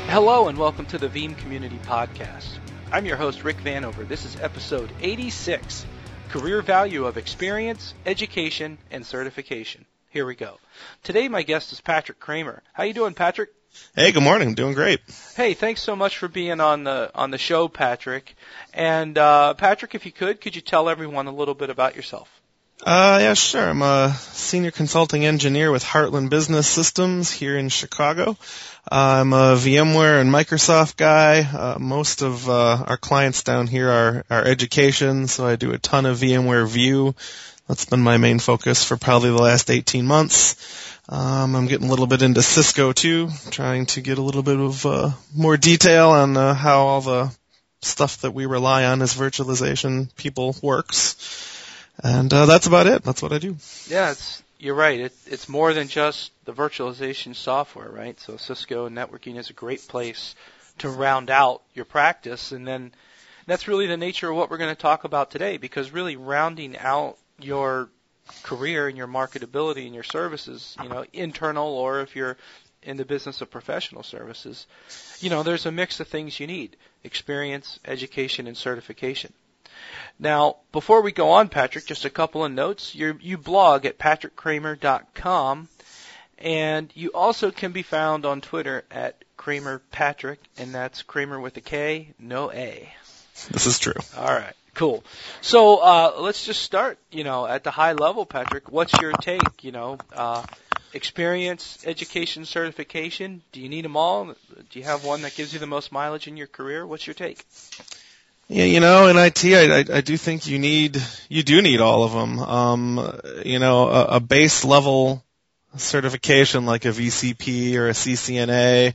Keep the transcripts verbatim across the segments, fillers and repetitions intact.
Hello and welcome to the Veeam Community Podcast. I'm your host, Rick Vanover. This is episode eighty-six, Career Value of Experience, Education, and Certification. Here we go. Today my guest is Patrick Kramer. How you doing, Patrick? Hey, good morning. Doing great. Hey, thanks so much for being on the on the show, Patrick. And uh, Patrick, if you could, could you tell everyone a little bit about yourself? Uh, yeah, sure. I'm a senior consulting engineer with Heartland Business Systems here in Chicago. Uh, I'm a VMware and Microsoft guy. Uh, most of uh, our clients down here are, are education, so I do a ton of VMware View. That's been my main focus for probably the last eighteen months. Um, I'm getting a little bit into Cisco too, trying to get a little bit of uh, more detail on uh, how all the stuff that we rely on as virtualization people works. And uh, that's about it. That's what I do. Yeah, it's, you're right. It, it's more than just the virtualization software, right? So Cisco networking is a great place to round out your practice. And then that's really the nature of what we're going to talk about today, because really rounding out your career and your marketability and your services, you know, internal or if you're in the business of professional services, you know, there's a mix of things you need: experience, education, and certification. Now, before we go on, Patrick, just a couple of notes. You're, you blog at patrick kramer dot com, and you also can be found on Twitter at Kramer Patrick, and that's Kramer with a K, no A. This is true. All right, cool. So uh, let's just start, you know, at the high level, Patrick. What's your take, you know, uh, experience, education, certification? Do you need them all? Do you have one that gives you the most mileage in your career? What's your take? Yeah, you know, in I T, I, I, I do think you need, you do need all of them. Um, you know, a, a base level certification like a V C P or a C C N A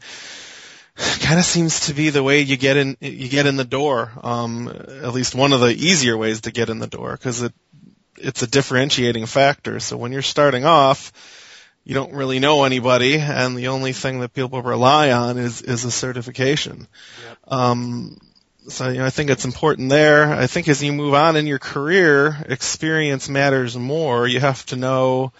kind of seems to be the way you get in, you get in the door. Um, at least one of the easier ways to get in the door, because it, it's a differentiating factor. So when you're starting off, you don't really know anybody, and the only thing that people rely on is, is a certification. Yep. Um, So, you know, I think it's important there. I think as you move on in your career, experience matters more. You have to know,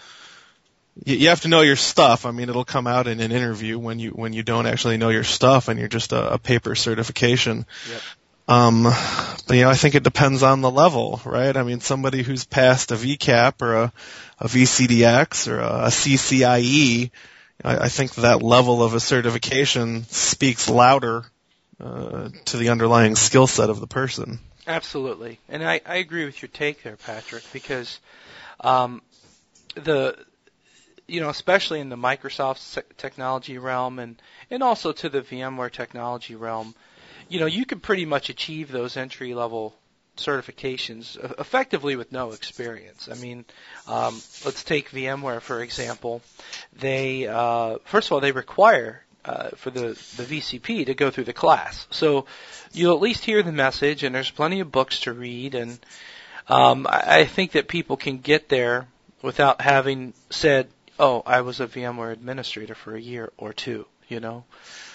you have to know your stuff. I mean, it'll come out in an interview when you, when you don't actually know your stuff and you're just a, a paper certification. Yep. Um, but, you know, I think it depends on the level, right? I mean, somebody who's passed a V CAP or a, a V C D X or a, a C C I E, I, I think that level of a certification speaks louder Uh, to the underlying skill set of the person. Absolutely. And I, I agree with your take there, Patrick, because um, the, you know, especially in the Microsoft technology realm and, and also to the VMware technology realm, you know, you can pretty much achieve those entry-level certifications effectively with no experience. I mean, um, let's take VMware, for example. They, uh, first of all, they require Uh, for the, the V C P to go through the class. So you'll at least hear the message, and there's plenty of books to read, and um, I, I think that people can get there without having said, oh, I was a VMware administrator for a year or two, you know.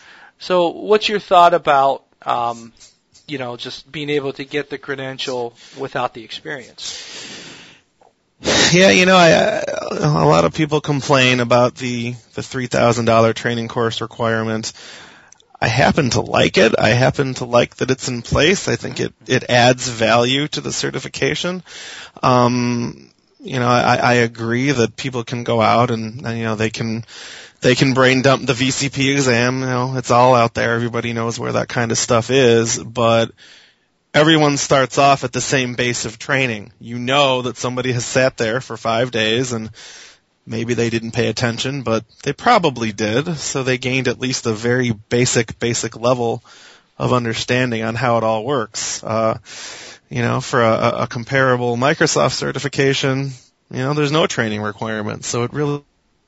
So what's your thought about, um, you know, just being able to get the credential without the experience? Yeah, you know, I, I, a lot of people complain about the, the three thousand dollars training course requirement. I happen to like it. I happen to like that it's in place. I think it, it adds value to the certification. Um, you know, I, I agree that people can go out and, and, you know, they can, they can brain dump the V C P exam. You know, it's all out there. Everybody knows where that kind of stuff is, but everyone starts off at the same base of training. You know that somebody has sat there for five days and maybe they didn't pay attention, but they probably did, so they gained at least a very basic, basic level of understanding on how it all works. Uh, you know, for a, a comparable Microsoft certification, you know, there's no training requirements, so it really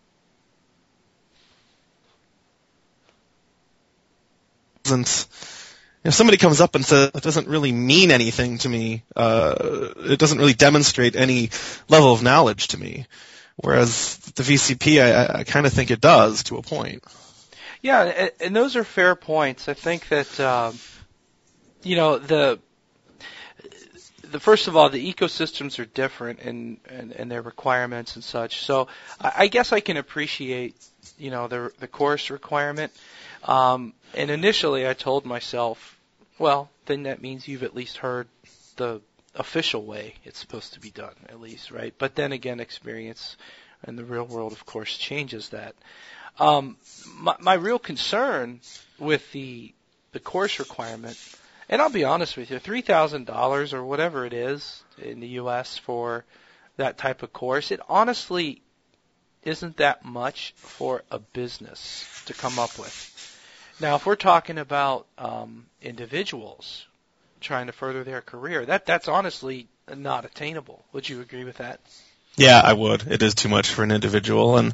isn't. If somebody comes up and says it doesn't really mean anything to me, uh, it doesn't really demonstrate any level of knowledge to me. Whereas the V C P, I, I kind of think it does to a point. Yeah, and, and those are fair points. I think that, uh, you know, the the first of all, the ecosystems are different in, in, in their requirements and such. So I, I guess I can appreciate, you know, the the course requirement. Um, and initially, I told myself, well, then that means you've at least heard the official way it's supposed to be done, at least, right? But then again, experience in the real world, of course, changes that. Um, my, my real concern with the the course requirement, and I'll be honest with you, three thousand dollars or whatever it is in the U S for that type of course, it honestly isn't that much for a business to come up with. Now, if we're talking about um, individuals trying to further their career, that that's honestly not attainable. Would you agree with that? Yeah, I would. It is too much for an individual, and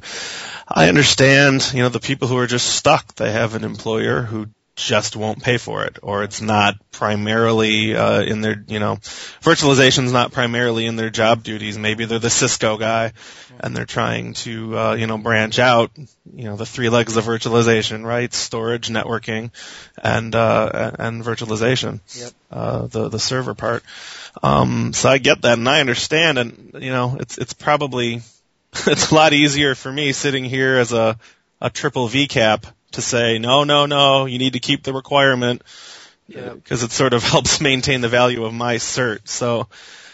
I understand, you know, the people who are just stuck. They have an employer who just won't pay for it, or it's not primarily uh, in their, you know, virtualization's not primarily in their job duties. Maybe they're the Cisco guy, and they're trying to, uh, you know, branch out, you know, the three legs of virtualization, right? Storage, networking, and uh, and virtualization. Yep. Uh, the the server part. Um, so I get that, and I understand, and you know, it's it's probably it's a lot easier for me sitting here as a a triple V cap to say, no, no, no, you need to keep the requirement, because it sort of helps maintain the value of my cert. So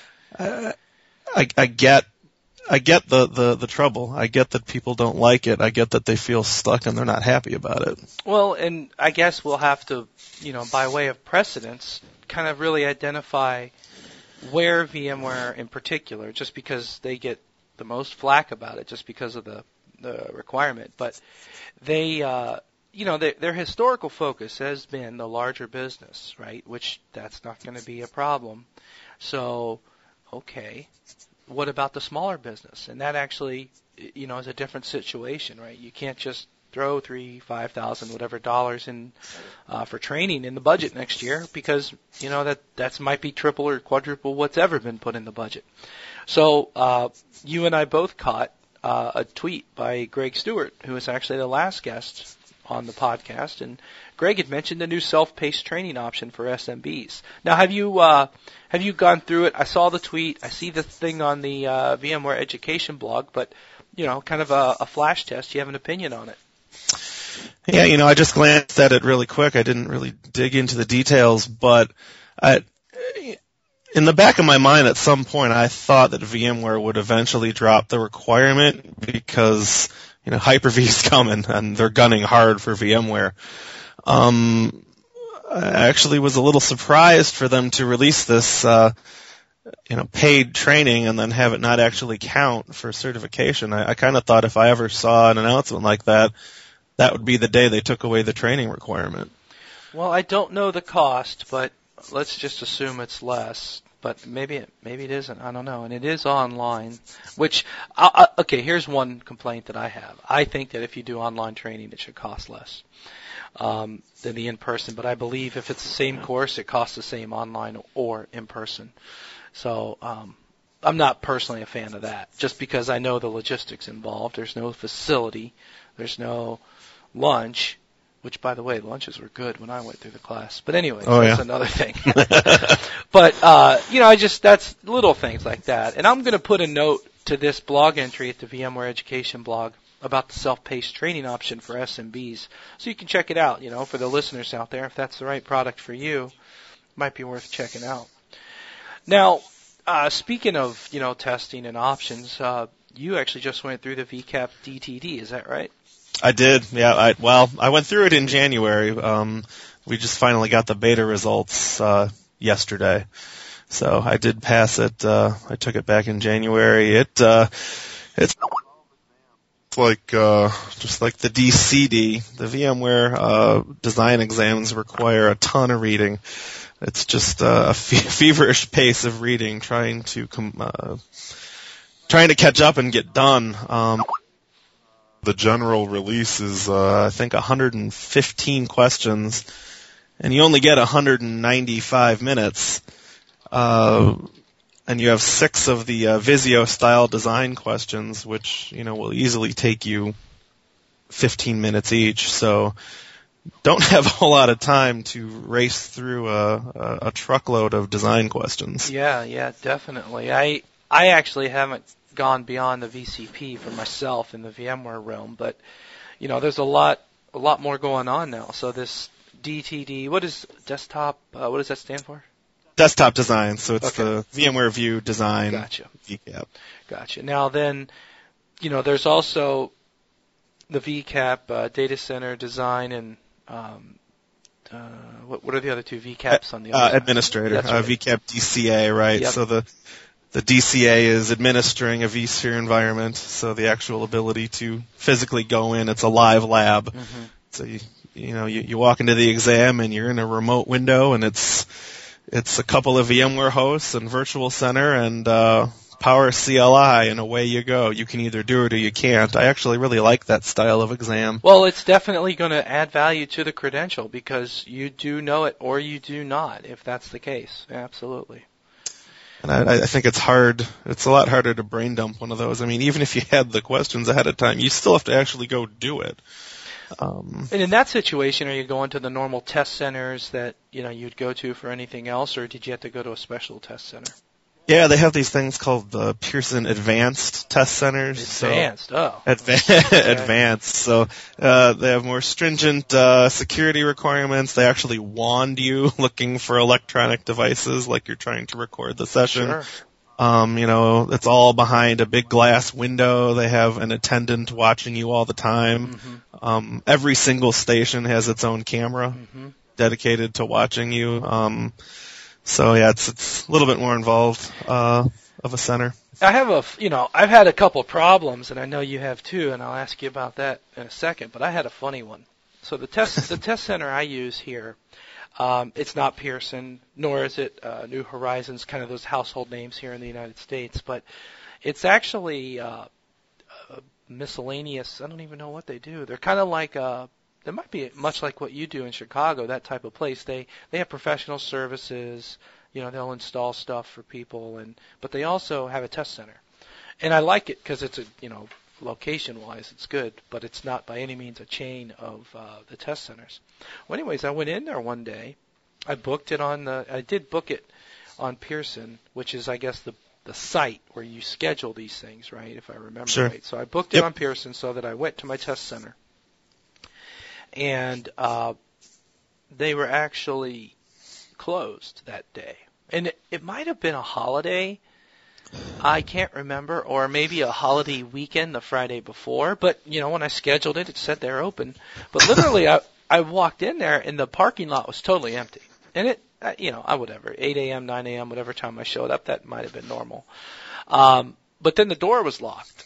uh, I, I get I get the, the, the trouble. I get that people don't like it. I get that they feel stuck and they're not happy about it. Well, and I guess we'll have to, you know, by way of precedence, kind of really identify where VMware in particular, just because they get the most flack about it, just because of the the requirement, but they, uh, you know, they, their historical focus has been the larger business, right? Which that's not going to be a problem. So, okay, what about the smaller business? And that actually, you know, is a different situation, right? You can't just throw three, five thousand, whatever dollars in uh, for training in the budget next year, because you know that that's might be triple or quadruple what's ever been put in the budget. So uh, you and I both caught Uh, a tweet by Greg Stewart, who was actually the last guest on the podcast, and Greg had mentioned the new self-paced training option for S M Bs. Now, have you uh, have you gone through it? I saw the tweet. I see the thing on the uh, VMware Education blog, but you know, kind of a, a flash test. Do you have an opinion on it? Yeah, you know, I just glanced at it really quick. I didn't really dig into the details, but I. In the back of my mind, at some point, I thought that VMware would eventually drop the requirement because, you know, Hyper-V's coming and they're gunning hard for VMware. Um, I actually was a little surprised for them to release this, uh, you know, paid training and then have it not actually count for certification. I, I kind of thought if I ever saw an announcement like that, that would be the day they took away the training requirement. Well, I don't know the cost, but let's just assume it's less. But maybe it maybe it isn't. I don't know. And it is online, which I, I, okay. Here's one complaint that I have. I think that if you do online training, it should cost less um, than the in-person. But I believe if it's the same course, it costs the same online or in-person. So um, I'm not personally a fan of that, just because I know the logistics involved. There's no facility. There's no lunch. Which, by the way, lunches were good when I went through the class. But anyway, oh, that's yeah. another thing. But, uh, you know, I just, that's little things like that. And I'm going to put a note to this blog entry at the VMware Education blog about the self-paced training option for S M Bs. So you can check it out, you know, for the listeners out there. If that's the right product for you, it might be worth checking out. Now, uh, speaking of, you know, testing and options, uh, you actually just went through the V CAP D T D, is that right? I did, yeah. I, well, I went through it in January. Um, we just finally got the beta results uh, yesterday, so I did pass it. Uh, I took it back in January. It uh, it's like uh, just like the D C D. The VMware uh, design exams require a ton of reading. It's just uh, a fe- feverish pace of reading, trying to com- uh, trying to catch up and get done. Um, The general release is, uh, I think, one hundred fifteen questions, and you only get one hundred ninety-five minutes. Uh, and you have six of the uh, Visio-style design questions, which, you know, will easily take you fifteen minutes each. So don't have a whole lot of time to race through a, a, a truckload of design questions. Yeah, yeah, definitely. I I actually haven't gone beyond the V C P for myself in the VMware realm, but you know, there's a lot a lot more going on now. So this D T D, what is desktop? Uh, what does that stand for? Desktop design. So it's Okay. the VMware View Design. Gotcha. V CAP. Gotcha. Now then, you know, there's also the V CAP, uh, data center design, and um, uh, what, what are the other two V CAPs on the other Uh, side? administrator. That's Uh, right. V CAP D C A, right? Yep. So the the D C A is administering a vSphere environment. So the actual ability to physically go in, it's a live lab. Mhm. So you you know you, you walk into the exam and you're in a remote window and it's it's a couple of VMware hosts and Virtual Center and uh, Power C L I, and away you go. You can either do it or you can't. I actually really like that style of exam. Well, it's definitely going to add value to the credential because you do know it or you do not, if that's the case. Absolutely. And I, I think it's hard. It's a lot harder to brain dump one of those. I mean, even if you had the questions ahead of time, you still have to actually go do it. Um, And in that situation, are you going to the normal test centers that you know you'd go to for anything else, or did you have to go to a special test center? yeah, they have these things called the Pearson Advanced Test Centers. Advanced, So, oh. Adva- Advanced. So uh, they have more stringent uh, security requirements. They actually wand you looking for electronic devices like you're trying to record the session. Sure. Um, you know, it's all behind a big glass window. They have an attendant watching you all the time. Mm-hmm. Um, every single station has its own camera Mm-hmm. dedicated to watching you. Um, so yeah, it's it's a little bit more involved uh, of a center. I have a, you know, I've had a couple problems, and I know you have too, and I'll ask you about that in a second. But I had a funny one. So the test, the test center I use here, um, it's not Pearson, nor is it uh, New Horizons, kind of those household names here in the United States, but it's actually uh, uh, miscellaneous. I don't even know what they do. They're kind of like uh They might be much like what you do in Chicago, that type of place. They they have professional services. You know, they'll install stuff for people, and but they also have a test center. And I like it because it's a, you know, location-wise, it's good, but it's not by any means a chain of uh, the test centers. Well, anyways, I went in there one day. I booked it on the. I did book it on Pearson, which is, I guess, the the site where you schedule these things, right? If I remember Sure. right. So I booked it Yep. on Pearson so that I went to my test center. And uh, they were actually closed that day. And it, it might have been a holiday. I can't remember, or maybe a holiday weekend the Friday before. But, you know, when I scheduled it, it said they're open. But literally, I, I walked in there, and the parking lot was totally empty. And it, uh, you know, I whatever, eight a.m., nine a.m., whatever time I showed up, that might have been normal. Um, but then the door was locked.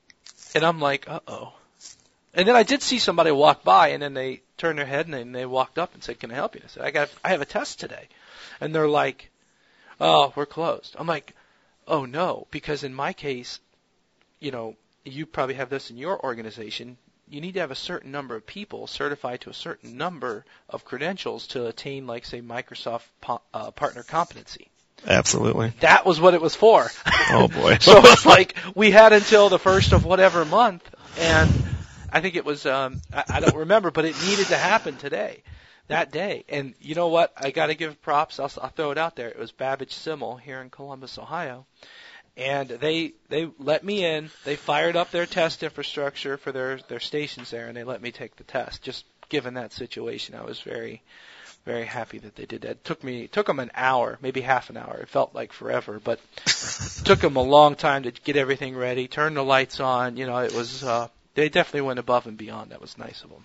And I'm like, uh-oh. And then I did see somebody walk by, and then they turned their head, and then they walked up and said, "Can I help you?" I said, "I got, I have a test today," and they're like, "Oh, we're closed." I'm like, "Oh no," because in my case, you know, you probably have this in your organization. You need to have a certain number of people certified to a certain number of credentials to attain, like, say, Microsoft po- uh, partner competency. Absolutely. That was what it was for. Oh boy. So it's like we had until the first of whatever month, and I think it was, um, I, I don't remember, but it needed to happen today, that day. And you know what? I got to give props. I'll, I'll throw it out there. It was Babbage Simmel here in Columbus, Ohio. And they they let me in. They fired up their test infrastructure for their, their stations there, and they let me take the test. Just given that situation, I was very, very happy that they did that. It took me, it took them an hour, maybe half an hour. It felt like forever, but it took them a long time to get everything ready, turn the lights on. You know, it was... Uh, They definitely went above and beyond. That was nice of them.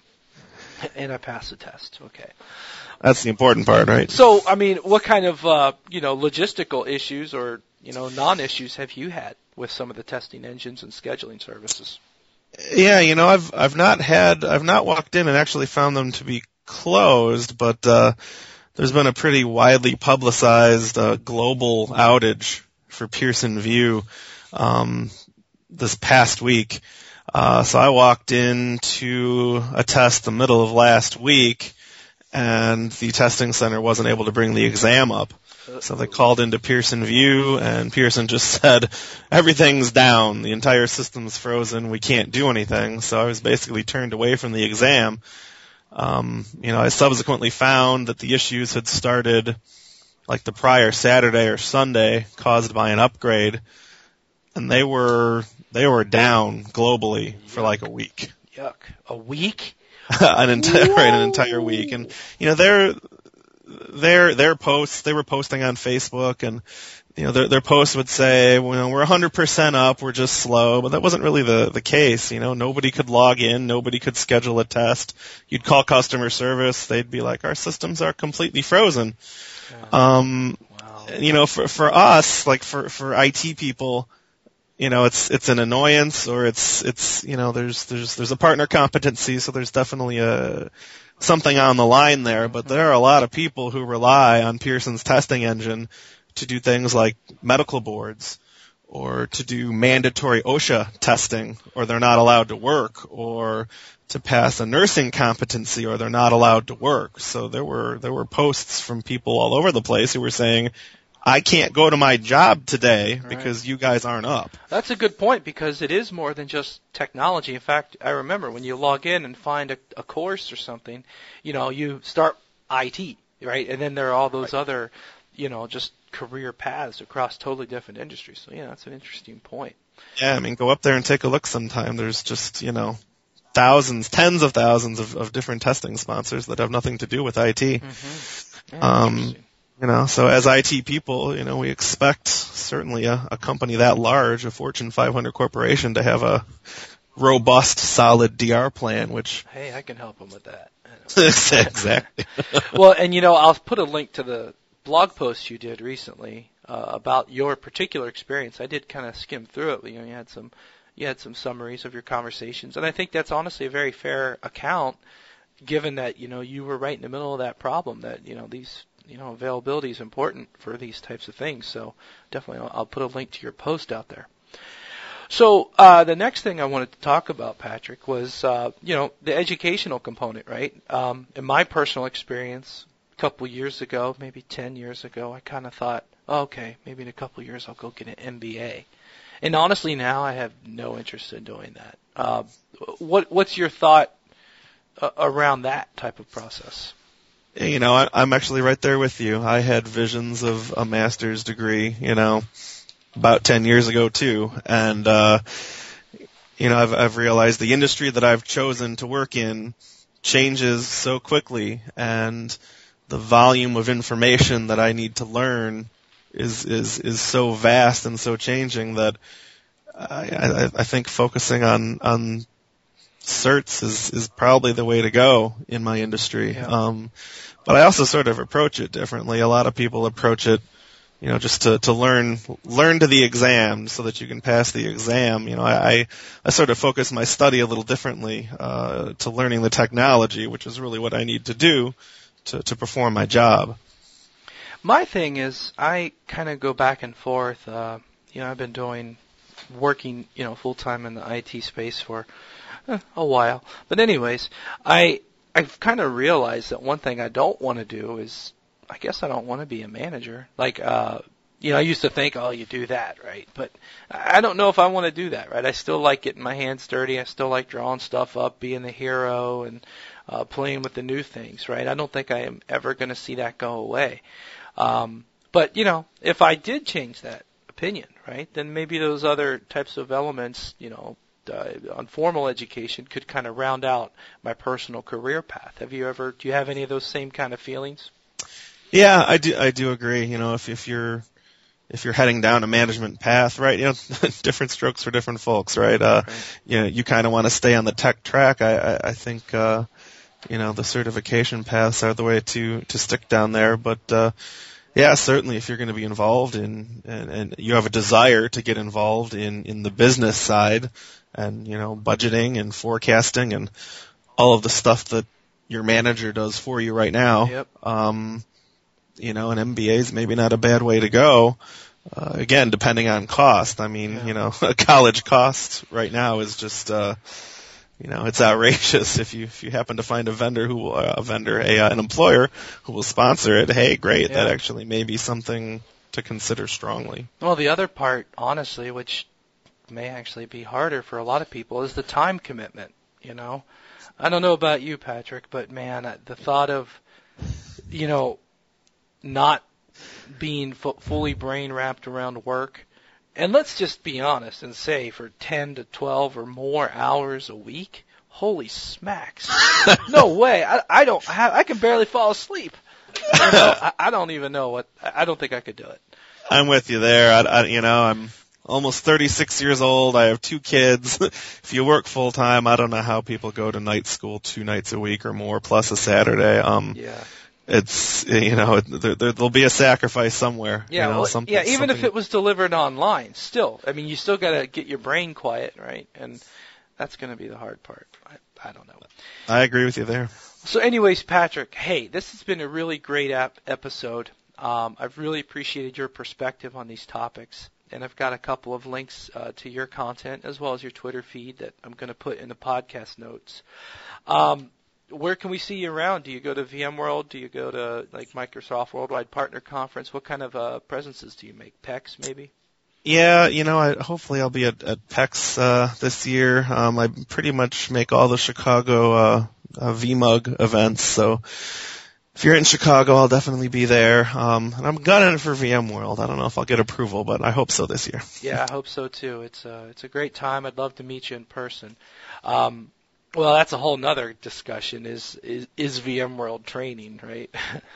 And I passed the test. Okay. That's the important part, right? So, I mean, what kind of, uh, you know, logistical issues or, you know, non-issues have you had with some of the testing engines and scheduling services? Yeah, you know, I've I've not had I've not walked in and actually found them to be closed, but uh, there's been a pretty widely publicized uh, global outage for Pearson View um, this past week. Uh, so I walked into a test the middle of last week, and the testing center wasn't able to bring the exam up. So they called into Pearson View, and Pearson just said, everything's down, the entire system's frozen, we can't do anything. So I was basically turned away from the exam. Um, you know, I subsequently found that the issues had started like the prior Saturday or Sunday, caused by an upgrade, and they were they were down globally Yuck. for like a week. Yuck. A week? an entire right, an entire week. And you know, their their their posts, they were posting on Facebook, and you know, their their posts would say, well, you know, we're one hundred percent up, we're just slow, but that wasn't really the the case. You know, nobody could log in, nobody could schedule a test. You'd call customer service, they'd be like, our systems are completely frozen. Um, wow. You know, for for us, like for for I T people, you know, it's it's an annoyance, or it's it's you know, there's there's there's a partner competency, so there's definitely a something on the line there. But there are a lot of people who rely on Pearson's testing engine to do things like medical boards, or to do mandatory OSHA testing, or they're not allowed to work, or to pass a nursing competency, or they're not allowed to work. So there were there were posts from people all over the place who were saying, I can't go to my job today because right. you guys aren't up. That's a good point, because it is more than just technology. In fact, I remember when you log in and find a, a course or something, you know, you start I T, right? And then there are all those right. other, you know, just career paths across totally different industries. So, yeah, that's an interesting point. Yeah, I mean, go up there and take a look sometime. There's just, you know, thousands, tens of thousands of, of different testing sponsors that have nothing to do with I T. Mm-hmm. Yeah, um, you know, so as I T people, you know, we expect certainly a, a company that large, a Fortune five hundred corporation, to have a robust, solid D R plan, which... Hey, I can help them with that. Exactly. Well, and, you know, I'll put a link to the blog post you did recently uh, about your particular experience. I did kind of skim through it. You know, you had some... You had some summaries of your conversations, and I think that's honestly a very fair account, given that, you know, you were right in the middle of that problem, that, you know, these, you know, availability is important for these types of things. So definitely I'll, I'll put a link to your post out there. So uh, the next thing I wanted to talk about, Patrick, was, uh, you know, the educational component, right? Um, in my personal experience, a couple years ago, maybe ten years ago, I kind of thought, oh, okay, maybe in a couple years I'll go get an M B A. And honestly, now I have no interest in doing that. Uh, what What's your thought uh, around that type of process? You know, I, I'm actually right there with you. I had visions of a master's degree, you know, about ten years ago too, and uh, you know, I've, I've realized the industry that I've chosen to work in changes so quickly, and the volume of information that I need to learn is is is so vast and so changing that I, I, I think focusing on on certs is is probably the way to go in my industry. Yeah. Um, but I also sort of approach it differently. A lot of people approach it, you know, just to to learn learn to the exam so that you can pass the exam. You know, I I sort of focus my study a little differently uh, to learning the technology, which is really what I need to do to to perform my job. My thing is, I kind of go back and forth. Uh, you know, I've been doing, working, you know, full time in the I T space for eh, a while. But anyways, I I've kind of realized that one thing I don't want to do is, I guess I don't want to be a manager. Like, uh, you know, I used to think, oh, you do that, right? But I don't know if I want to do that, right? I still like getting my hands dirty. I still like drawing stuff up, being the hero, and uh, playing with the new things, right? I don't think I am ever going to see that go away. Um, but, you know, if I did change that opinion, right, then maybe those other types of elements, you know, uh, on formal education could kind of round out my personal career path. Have you ever, do you have any of those same kind of feelings? Yeah, I do, I do agree. You know, if, if you're, if you're heading down a management path, right, you know, different strokes for different folks, right? Uh, right. You know, you kind of want to stay on the tech track. I, I, I think, uh, you know, the certification paths are the way to, to stick down there. But, uh, yeah, certainly if you're going to be involved in, and, and you have a desire to get involved in, in the business side and, you know, budgeting and forecasting and all of the stuff that your manager does for you right now, yep. um, you know, an M B A is maybe not a bad way to go. Uh, again, depending on cost. I mean, yeah. you know, a college cost right now is just, uh, you know, it's outrageous. If you if you happen to find a vendor who will, uh, a vendor, a uh, an employer who will sponsor it, hey, great, yeah. that actually may be something to consider strongly. Well, the other part, honestly, which may actually be harder for a lot of people, is the time commitment. You know, I don't know about you, Patrick, but man, I- the thought of, you know, not being fu- fully brain wrapped around work, and let's just be honest and say for ten to twelve or more hours a week, holy smacks. No way. I, I don't have, I can barely fall asleep. You know, I, I don't even know what, I don't think I could do it. I'm with you there. I, I, you know, I'm almost thirty-six years old. I have two kids. If you work full time, I don't know how people go to night school two nights a week or more, plus a Saturday. Um, Yeah. It's, you know, there, there, there'll be a sacrifice somewhere. Yeah, you know, well, something, yeah. Even something... if it was delivered online, still, I mean, you still got to get your brain quiet, right? And that's going to be the hard part. I, I don't know. I agree with you there. So, anyways, Patrick, hey, this has been a really great ap- episode. Um, I've really appreciated your perspective on these topics, and I've got a couple of links uh, to your content as well as your Twitter feed that I'm going to put in the podcast notes. Um, Where can we see you around? Do you go to VMworld? Do you go to like Microsoft Worldwide Partner Conference? What kind of uh, presences do you make? PEX maybe? Yeah, you know, I, hopefully I'll be at, at PEX uh, this year. Um, I pretty much make all the Chicago uh, uh, V M U G events, so if you're in Chicago, I'll definitely be there. Um, and I'm gunning for VMworld. I don't know if I'll get approval, but I hope so this year. Yeah, I hope so too. It's a, it's a great time. I'd love to meet you in person. Um, Well, that's a whole nother discussion. Is is, is VMworld training, right?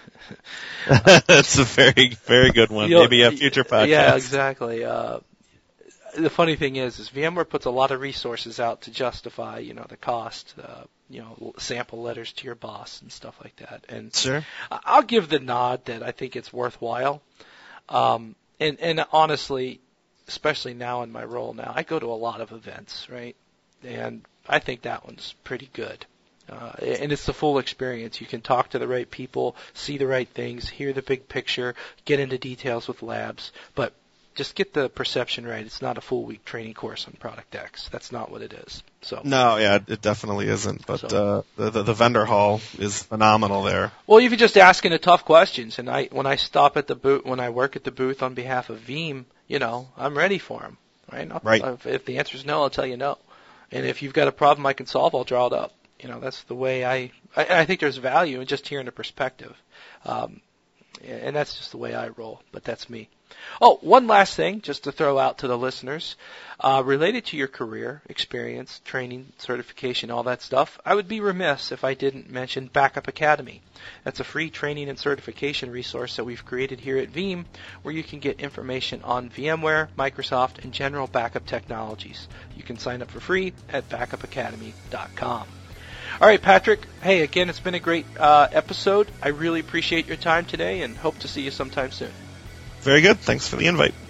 That's a very, very good one. You'll, Maybe a future podcast. Yeah, exactly. Uh, the funny thing is, is VMware puts a lot of resources out to justify, you know, the cost. Uh, you know, sample letters to your boss and stuff like that. And Sure. I'll give the nod that I think it's worthwhile. Um, and and honestly, especially now in my role now, I go to a lot of events, right? And I think that one's pretty good. Uh, and it's the full experience. You can talk to the right people, see the right things, hear the big picture, get into details with labs, but just get the perception right. It's not a full week training course on Product X. That's not what it is. So No, yeah, it definitely isn't. But So- uh, the, the the vendor hall is phenomenal there. Well, you're just asking the tough questions. And I, when I stop at the booth, when I work at the booth on behalf of Veeam, you know, I'm ready for them. Right? I'll, Right. If, if the answer is no, I'll tell you no. And if you've got a problem I can solve, I'll draw it up. You know, that's the way I, I, I think there's value in just hearing the perspective. Um, and that's just the way I roll, but that's me. Oh, one last thing, just to throw out to the listeners, uh, related to your career, experience, training, certification, all that stuff, I would be remiss if I didn't mention Backup Academy. That's a free training and certification resource that we've created here at Veeam, where you can get information on VMware, Microsoft, and general backup technologies. You can sign up for free at backup academy dot com. All right, Patrick. Hey, again, it's been a great uh, episode. I really appreciate your time today and hope to see you sometime soon. Very good. Thanks for the invite.